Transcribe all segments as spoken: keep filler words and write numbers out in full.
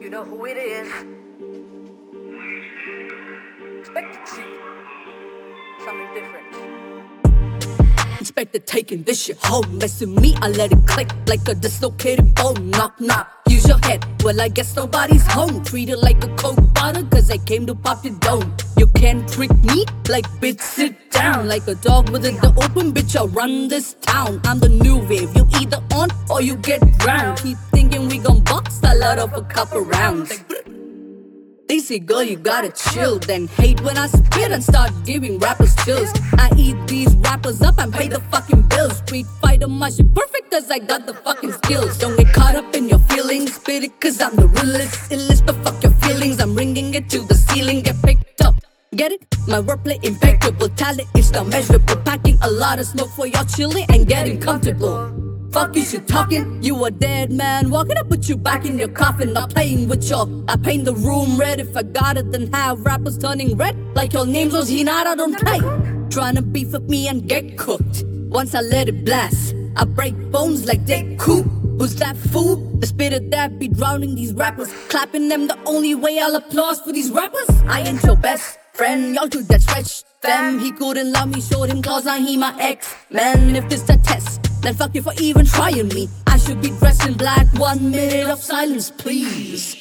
You know who it is. Expect to see something different. Inspector taking this shit home. Messing me, I let it click like a dislocated bone. Knock, knock, use your head. Well, I guess nobody's home. Treat it like a coke bottle, cause I came to pop your dome. You can't trick me, like bitch, sit down. Like a dog with the open, bitch, I'll run this town. I'm the new wave, you either on or you get drowned. Keep thinking we gon' box, I let off a couple rounds. They say, girl, you gotta chill. Then hate when I spit and start giving rappers chills. I eat these rappers up and pay the fucking bills. Street fighter, my shit perfect cause I got the fucking skills. Don't get caught up in your feelings, spit it cause I'm the realest, illest. But fuck your feelings, I'm ringing it to the ceiling. Get picked up, get it? My wordplay impeccable, talent is not measurable. Packing a lot of smoke for y'all chilling and getting comfortable. Fuck is you talking? You a dead man walking up, put you back in your coffin. Not playing with y'all, I paint the room red. If I got it, then have rappers turning red like your names was Hinata, I don't play. Trying to beef with me and get cooked. Once I let it blast, I break bones like they coop. Who's that fool? The spirit that be drowning these rappers, clapping them the only way I'll applause for these rappers. I ain't your best friend, y'all do that stretch them. He couldn't love me, showed him cause I he my ex. Man, if this the test, then fuck you for even trying me. I should be dressed in black. One minute of silence, please.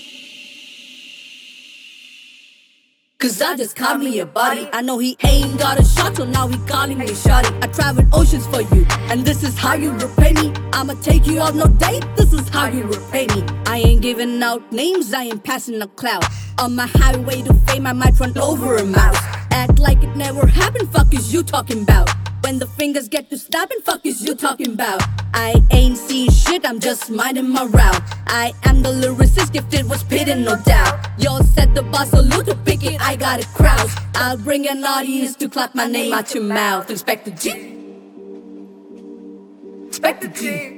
Cause I just caught me a body. I know he ain't got a shot, so now he calling me shawty. I traveled oceans for you, and this is how you repay me. I'ma take you out no date, this is how you repay me. I ain't giving out names, I ain't passing a cloud. On my highway to fame, I might run over a mouse. Act like it never happened, fuck is you talking about? When the fingers get to snapping, fuck is you talking about? I ain't seen shit, I'm just minding my route. I am the lyricist, gifted with spitting, no doubt. Y'all said the boss salute to pick it, I got it crowds. I'll bring an audience to clap my name out your mouth. Inspector G. Inspector G.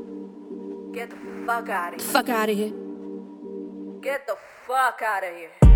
Get the fuck out of here. Fuck out of here. Get the fuck out of here.